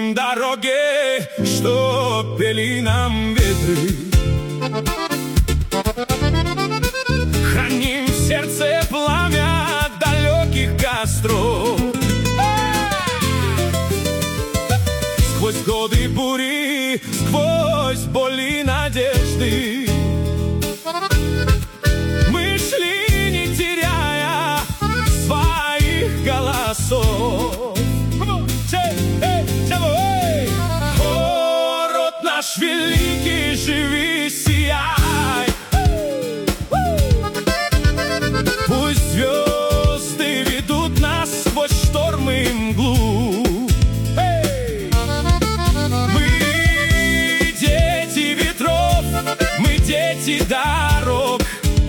дороги, что пели нам ветры. Храним в сердце пламя далеких костров. Сквозь годы бури, сквозь боли надежды, мы шли, не теряя своих голосов. О, род наш великий, живи, сияй. Пусть звезды ведут нас сквозь штормы и мглу. Мы дети ветров, мы дети дорог.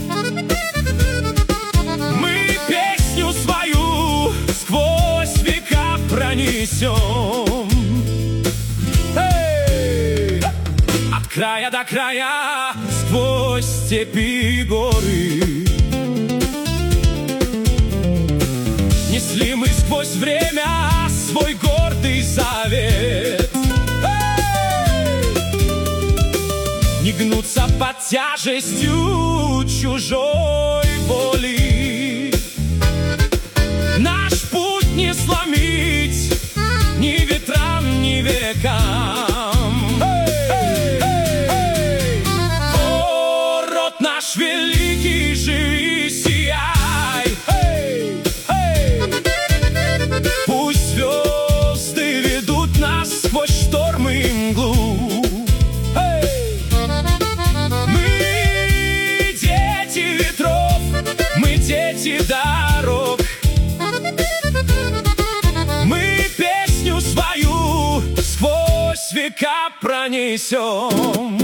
Мы песню свою сквозь века пронесем. От края до края, сквозь степи и горы. Несли мы сквозь время свой гордый завет. Не гнуться под тяжестью чужой воли. Наш путь не сломить ни ветрам, ни векам. О, род наш великий, живи, сияй. Пусть звезды ведут нас сквозь штормы и мглу. Мы дети ветров, мы дети дорог. Мы песню свою сквозь века пронесем.